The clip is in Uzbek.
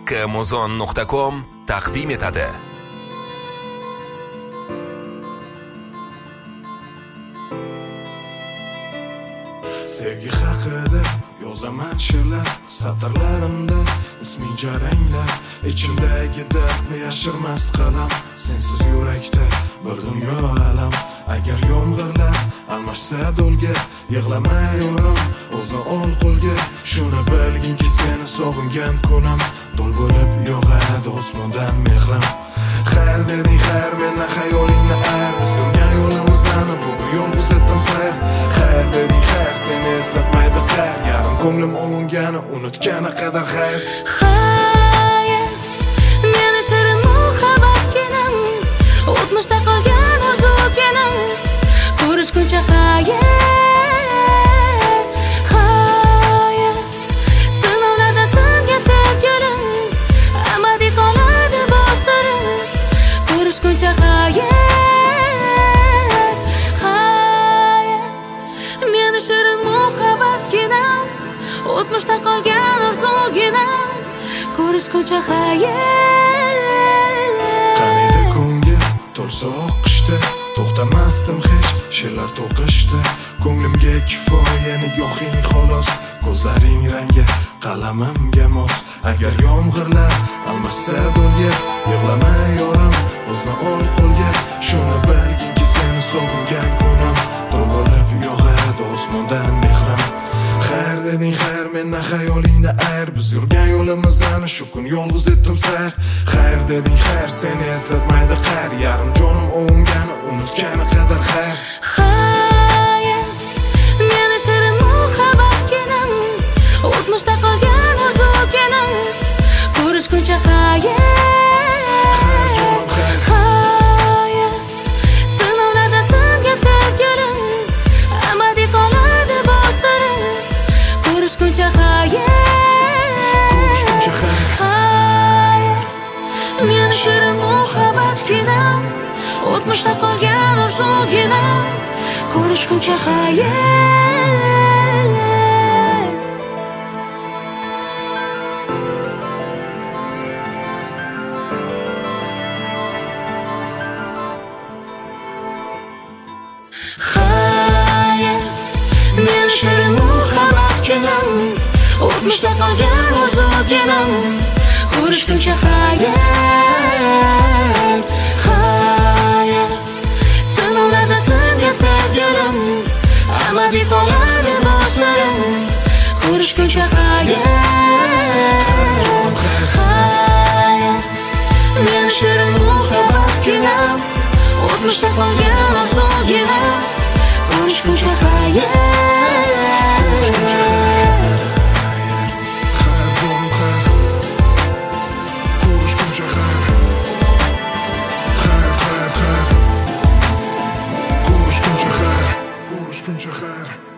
Kmozon.com taqdim etadi. Sevgi haqida yozaman she'rlar, satrlarimda isming jaranglar. Ichimdagi dardni yashirmas qalam, sensiz yurakda bir dunyo alam. Agar yomg'irlar almashsa do'lga, yig'lamay yorim, o'zni ol qo'lga. Shuni bilginki seni sog'ingan kunim do'l bo'lib yog'adi osmondan mehrim. Xayr deding xayr, mendan xayolingni ayr. Biz yurgan yo'limizni bugun yolg'iz etdim sayr. Xayr deding xayr, seni eslatmaydi qayr. Yarim ko'nglim ovungani unutgani qadar xayr. Xayr, meni shirin muhabbatginam, o'tmishda qolgan orzuginam, ko'rishguncha xayr. Xayr, sinovlarda senga sevgilim, abadiy qoladi bosirim, ko'rishguncha xayr. O'tmishda qolgan orzuginam, ko'rishguncha xayr. Qanida ko'ngil to'lsa oqishda, to'xtamasdim hech she'rlar to'qishda. Ko'nglimga kifoya nigohing xolos, ko'zlaring rangi qalamimga mos. Agar yomg'irlar almashsa do'lga, yig'lamay yorim, o'zni ol qo'lga. Shuni bilginki seni sog'ingan kunim do'l bo'lib yog'adi osmondan mehrim. Xayr deding xayr, mendan xayolingni ayr. Biz yurgan yo'limizni shu kun yolg'iz etdim sayr. Xayr deding xayr, seni eslatmaydi qayr. Yarim jonim ovungani unutgani qadar xayr. Xayr, meni shirin muhabbatginam, o'tmishda qolgan orzuginam, ko'rishguncha xayr. O'tmishda qolgan orzuginam, ko'rishguncha xayr. Xayr, men shirin muhabbatginam, o'tmishda qolgan orzuginam, ko'rishguncha xayr. Sinovlarda senga sevgilim, abadiy qoladi boshim, ko'rishguncha xayr. Xayr, men shirin muhabbatginam, o'tmishda qolgan orzuginam, ko'rishguncha xayr. Ko'rishguncha xayr.